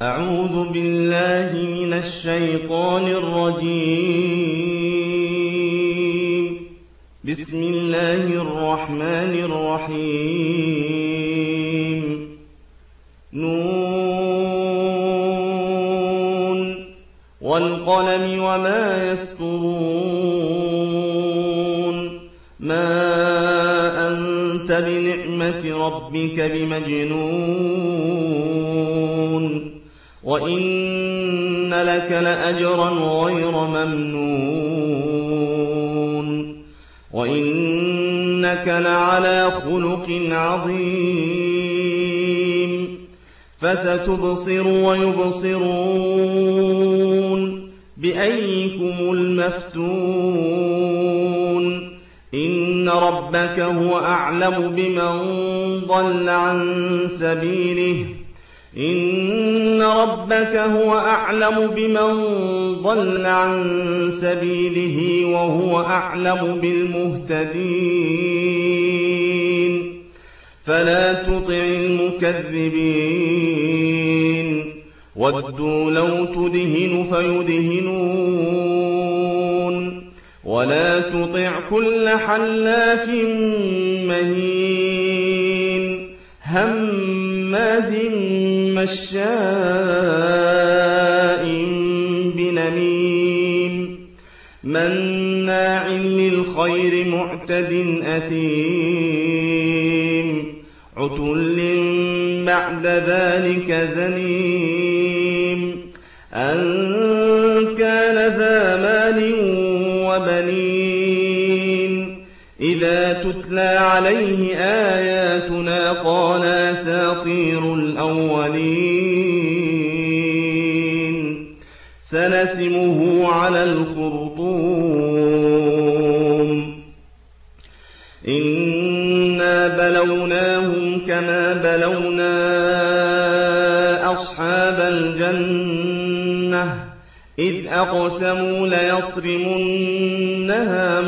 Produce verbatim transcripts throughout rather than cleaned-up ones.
أعوذ بالله من الشيطان الرجيم. بسم الله الرحمن الرحيم. نون والقلم وما يسطرون. ما أنت بنعمة ربك بمجنون، وإن لك لأجرا غير ممنون، وإنك لعلى خلق عظيم. فستبصر ويبصرون بأيكم المفتون. إن ربك هو أعلم بمن ضل عن سبيله إن ربك هو أعلم بمن ضل عن سبيله وهو أعلم بالمهتدين. فلا تطع المكذبين. ودوا لو تدهن فيدهنون. ولا تطع كل حلاف مهين هماز مشاء بنميم مناع للخير معتد أثيم عتل بعد ذلك زنيم أن كان ذا مال وبنين. إذا تتلى عليه آياتنا قال أساطير الأولين. سنسمه على الخرطوم. إنا بلوناهم كما بلونا أصحاب الجنة إذ أقسموا ليصرمنها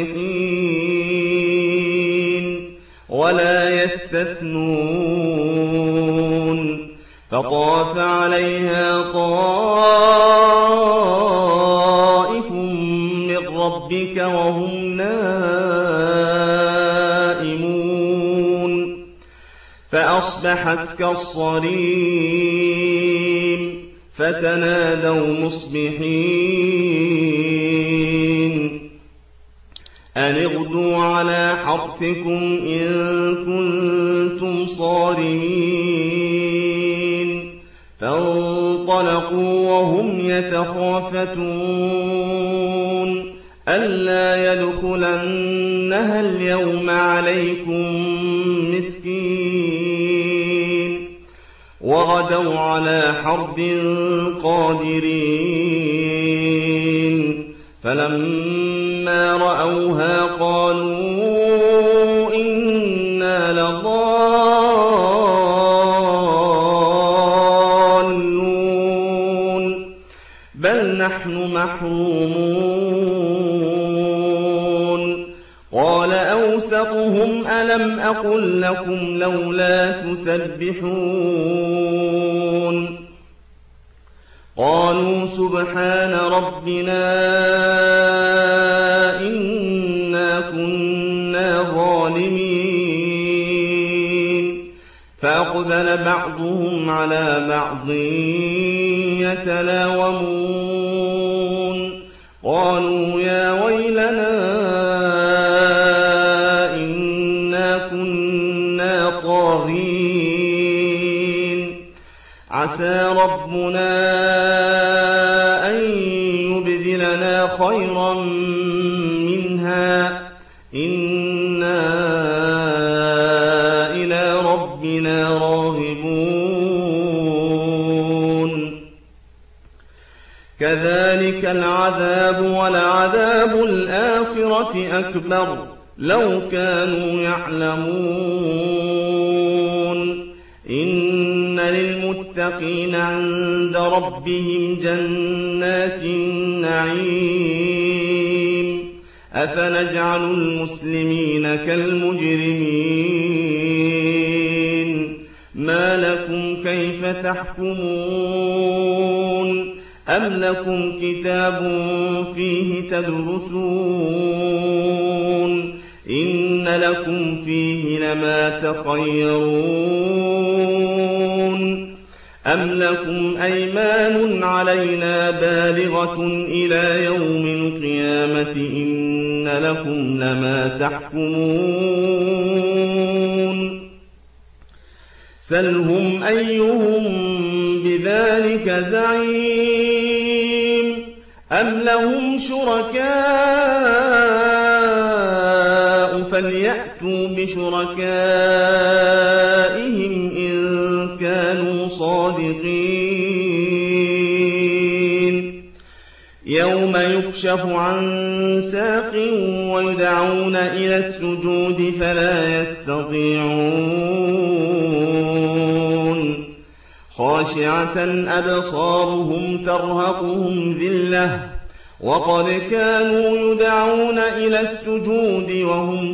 مصبحين ولا يستثنون. فطاف عليها طائف من ربك وهم نائمون فأصبحت كالصريم. فتنادوا مصبحين أن اغدوا على حرثكم إن كنتم صارمين. فانطلقوا وهم يتخافتون ألا يدخلنها اليوم عليكم مسكين. وغدوا على حرد قادرين. فلما رأوها قالوا إنا لضالون بل نحن محرومون. قال أوسطهم ألم أقل لكم لولا تسبحون. قالوا سبحان ربنا إنا كنا ظالمين. فأقبل بعضهم على بعض يتلاومون. قالوا يا ويلنا كنا طاغين. عسى ربنا أن يبدلنا خيرا منها إنا إلى ربنا راغبون. كذلك العذاب ولعذاب الآخرة أكبر لو كانوا يعلمون. إن للمتقين عند ربهم جنات النعيم. أفنجعل المسلمين كالمجرمين ما لكم كيف تحكمون أم لكم كتاب فيه تدرسون إن لكم فيه لما تخيرون أم لكم أيمان علينا بالغة إلى يوم القيامة إن لكم لما تحكمون سلهم أيهم بذلك زعيم أم لهم شركاء فليأتوا بشركائهم إن كانوا صادقين يوم يكشف عن ساق ويدعون إلى السجود فلا يستطيعون خاشعة أبصارهم ترهقهم ذلة وقد كانوا يدعون إلى السجود وهم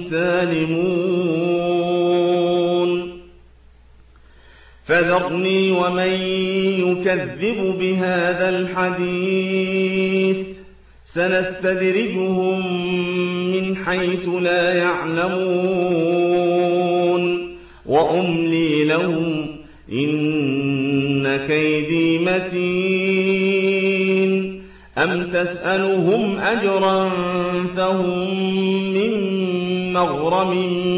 سالمون فذرني ومن يكذب بهذا الحديث سنستدرجهم من حيث لا يعلمون وأملي لهم إن كيدي متين أم تسألهم أجرا فهم من مغرم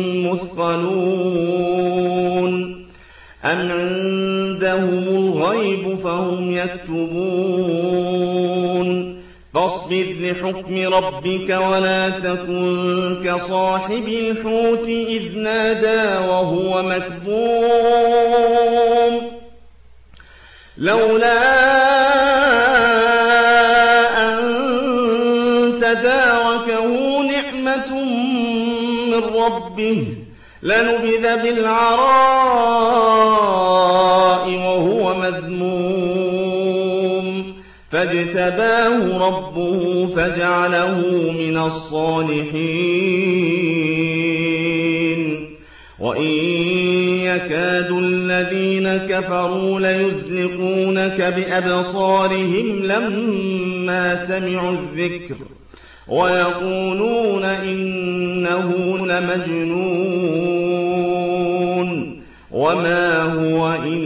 مثقلون أم عندهم الغيب فهم يكتبون فاصبر لحكم ربك ولا تكن كصاحب الحوت إذ نادى وهو مكظوم لولا أن تداركه نعمة من ربه لنبذ بالعراء وهو مذموم فاجتباه ربه فجعله من الصالحين وإن يكاد الذين كفروا ليزلقونك بأبصارهم لما سمعوا الذكر ويقولون إنه لمجنون وما هو إلا